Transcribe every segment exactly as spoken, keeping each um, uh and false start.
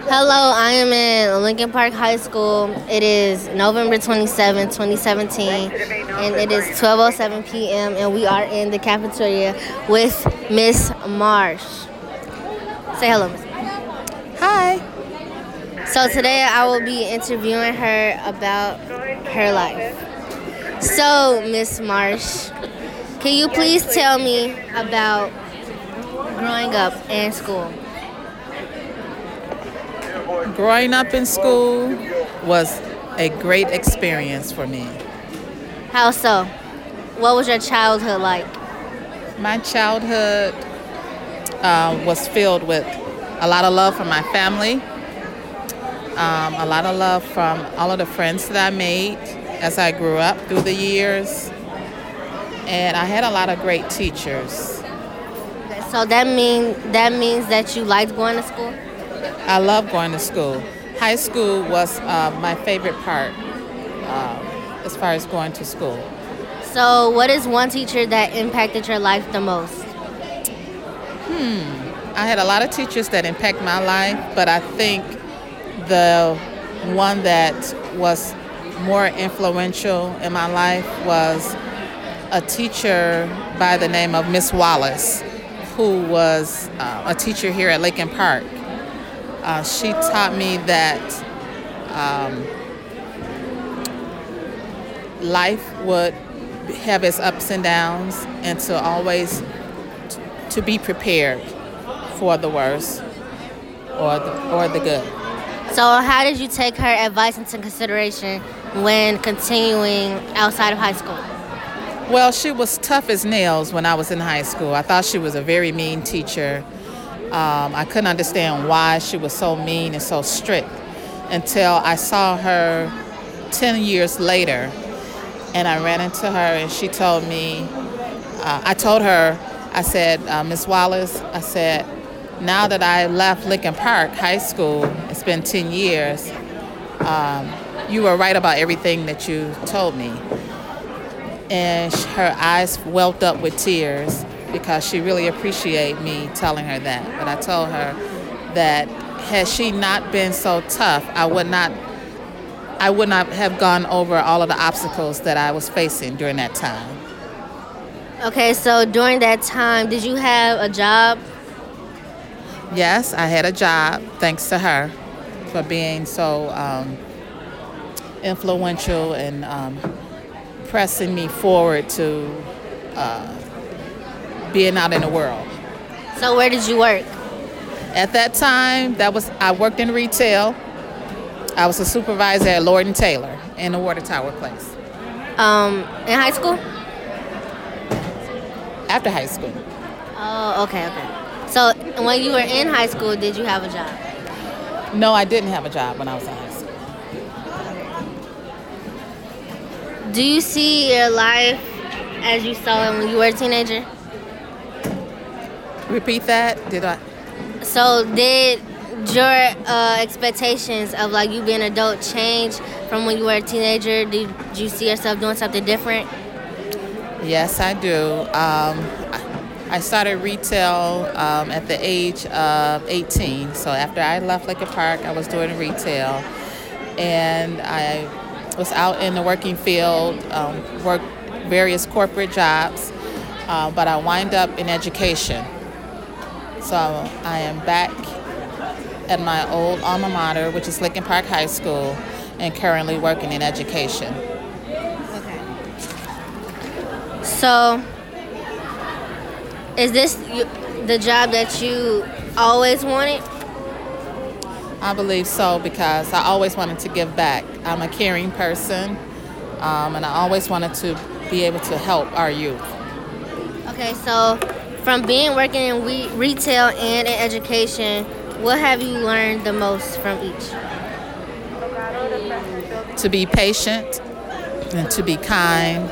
Hello, I am in Lincoln Park High School. It is November twenty-seventh, twenty seventeen, and it is twelve oh seven p.m. and we are in the cafeteria with Miss Marsh. Say hello, Miss Marsh. Hi. So today I will be interviewing her about her life. So, Miss Marsh, can you please tell me about growing up in school? Growing up in school was a great experience for me. How so? What was your childhood like? My childhood uh, was filled with a lot of love from my family, um, a lot of love from all of the friends that I made as I grew up through the years, and I had a lot of great teachers. So that mean that means that you liked going to school? I love going to school. High school was uh, my favorite part uh, as far as going to school. So what is one teacher that impacted your life the most? Hmm. I had a lot of teachers that impacted my life, but I think the one that was more influential in my life was a teacher by the name of Miss Wallace, who was uh, a teacher here at Lincoln Park. Uh, she taught me that um, life would have its ups and downs, and to always t- to be prepared for the worst or the, or the good. So how did you take her advice into consideration when continuing outside of high school? Well, she was tough as nails when I was in high school. I thought she was a very mean teacher. Um, I couldn't understand why she was so mean and so strict until I saw her ten years later, and I ran into her and she told me, uh, I told her, I said, uh, Miss Wallace, I said, now that I left Lincoln Park High School, it's been ten years, um, you were right about everything that you told me. And her eyes welled up with tears, because she really appreciated me telling her that. But I told her that had she not been so tough, I would not I would not have gone over all of the obstacles that I was facing during that time. Okay, so during that time, did you have a job? Yes, I had a job, thanks to her for being so um, influential and um, pressing me forward to uh, being out in the world. So where did you work? At that time, that was I worked in retail. I was a supervisor at Lord and Taylor in the Water Tower place. Um, in high school? After high school. Oh, okay, okay. So when you were in high school, did you have a job? No, I didn't have a job when I was in high school. Do you see your life as you saw it when you were a teenager? Repeat that. Did I? So did your uh, expectations of like you being an adult change from when you were a teenager? Did you see yourself doing something different? Yes, I do. Um, I started retail um, at the age of eighteen. So after I left Lincoln Park, I was doing retail, and I was out in the working field, um, worked various corporate jobs, uh, but I wind up in education. So I am back at my old alma mater, which is Lincoln Park High School, and currently working in education. Okay. So, is this you, the job that you always wanted? I believe so, because I always wanted to give back. I'm a caring person, um, and I always wanted to be able to help our youth. Okay, so from being working in we, retail and in education, what have you learned the most from each? To be patient and to be kind,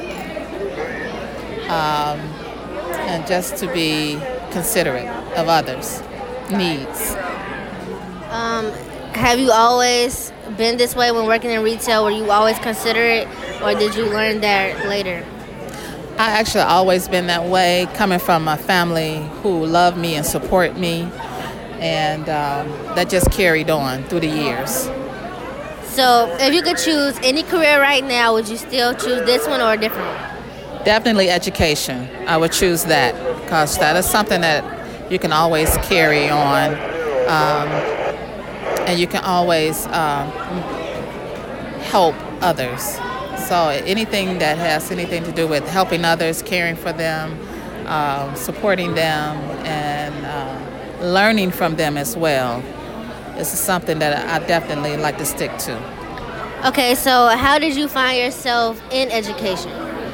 um, and just to be considerate of others' needs. Um, have you always been this way when working in retail? Were you always considerate, or did you learn that later? I actually always been that way, coming from a family who love me and support me. and um, that just carried on through the years. So, if you could choose any career right now, would you still choose this one or a different one? Definitely education. I would choose that because that is something that you can always carry on, um, and you can always um, help others. So anything that has anything to do with helping others, caring for them, um, supporting them, and uh, learning from them as well, this is something that I definitely like to stick to. Okay, so how did you find yourself in education?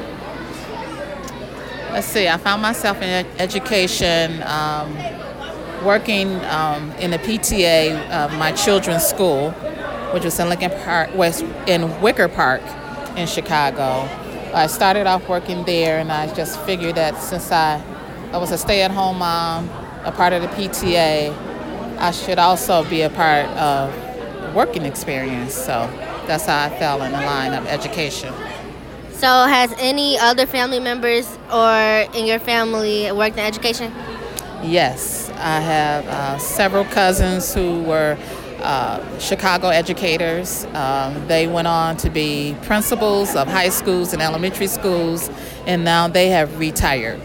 Let's see, I found myself in ed- education, um, working um, in the P T A of my children's school, which was in Lincoln Park, West, in Wicker Park in Chicago. I started off working there, and I just figured that since I, I was a stay-at-home mom, a part of the P T A, I should also be a part of working experience. So that's how I fell in the line of education. So has any other family members or in your family worked in education? Yes, I have uh, several cousins who were uh, Chicago educators. Um, they went on to be principals of high schools and elementary schools, and now they have retired.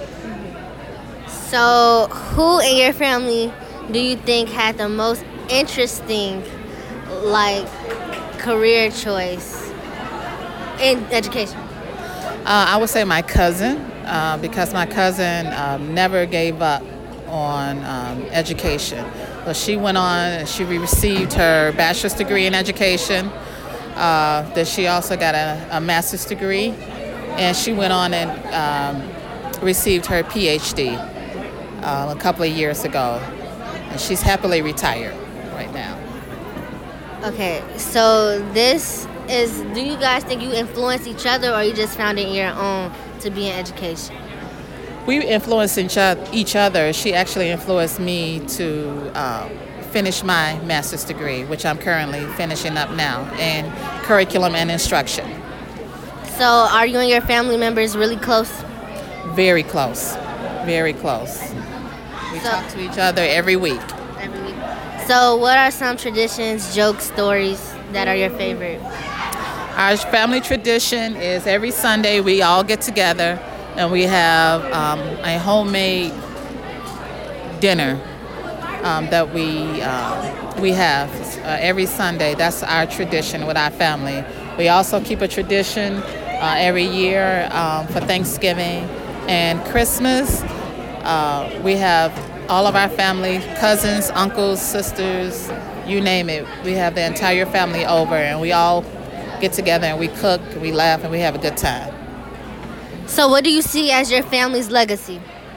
So who in your family do you think had the most interesting, like, career choice in education? Uh, I would say my cousin, uh, because my cousin um, never gave up on um, education. So she went on and she received her bachelor's degree in education. Uh, then she also got a, a master's degree, and she went on and um, received her P H D uh, a couple of years ago. And she's happily retired right now. Okay, so this is, do you guys think you influence each other, or you just found it in your own to be in education? We influence each other. She actually influenced me to uh, finish my master's degree, which I'm currently finishing up now, in curriculum and instruction. So are you and your family members really close? Very close, very close. We So- talk to each other every week. Every week. So what are some traditions, jokes, stories that are your favorite? Our family tradition is every Sunday we all get together and we have um, a homemade dinner um, that we uh, we have uh, every Sunday. That's our tradition with our family. We also keep a tradition uh, every year um, for Thanksgiving and Christmas. Uh, we have all of our family, cousins, uncles, sisters, you name it. We have the entire family over, and we all get together and we cook, we laugh, and we have a good time. So what do you see as your family's legacy?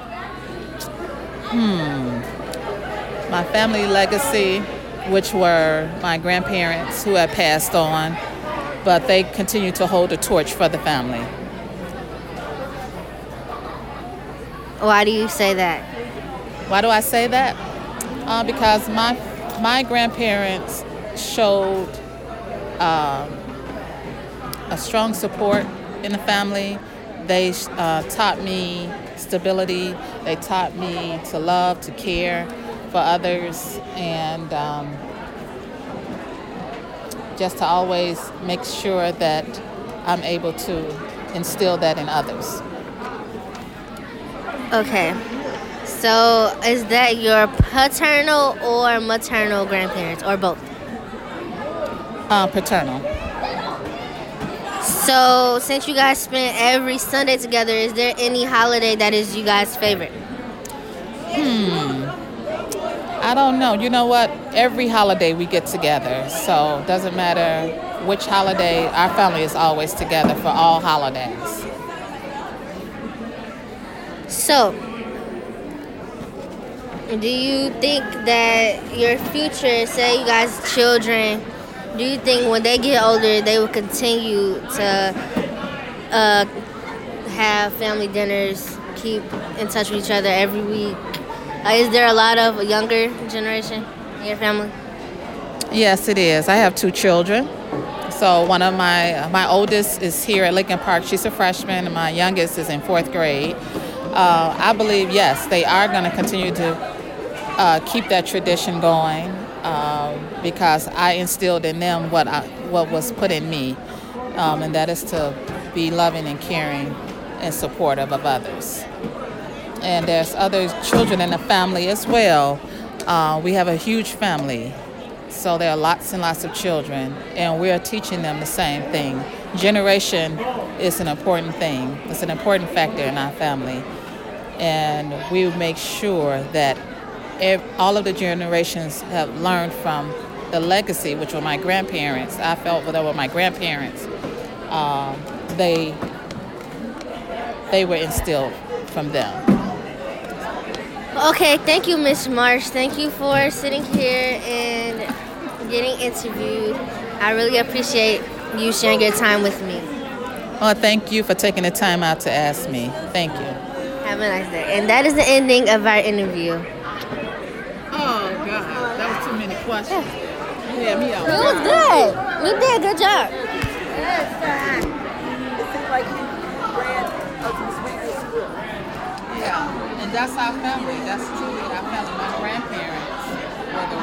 My family legacy, which were my grandparents who have passed on, but they continue to hold the torch for the family. Why do you say that? Why do I say that? Uh, because my my grandparents showed um, a strong support in the family. They uh, taught me stability. They taught me to love, to care for others, and um, just to always make sure that I'm able to instill that in others. Okay. So is that your paternal or maternal grandparents, or both? Uh, paternal. So since you guys spend every Sunday together, is there any holiday that is you guys' favorite? I don't know. You know what? Every holiday we get together, so it doesn't matter which holiday. Our family is always together for all holidays. So, do you think that your future, say you guys children, do you think when they get older they will continue to uh, have family dinners, keep in touch with each other every week? Uh, is there a lot of younger generation in your family? Yes, it is. I have two children. So one of my my oldest is here at Lincoln Park. She's a freshman, and my youngest is in fourth grade. Uh, I believe, yes, they are going to continue to uh, keep that tradition going um, because I instilled in them what I, what was put in me, um, and that is to be loving and caring and supportive of others. And there's other children in the family as well. Uh, we have a huge family, so there are lots and lots of children, and we're teaching them the same thing. Generation is an important thing. It's an important factor in our family, and we make sure that ev- all of the generations have learned from the legacy, which were my grandparents. I felt that they were my grandparents. Uh, they they were instilled from them. Okay, thank you, Miss Marsh. Thank you for sitting here and getting interviewed. I really appreciate you sharing your time with me. Well, thank you for taking the time out to ask me. Thank you. Have a nice day. And that is the ending of our interview. Oh, God. That was too many questions. You had me out. It was good. You did a good job. Yeah, and that's our family. That's truly our family. My grandparents were the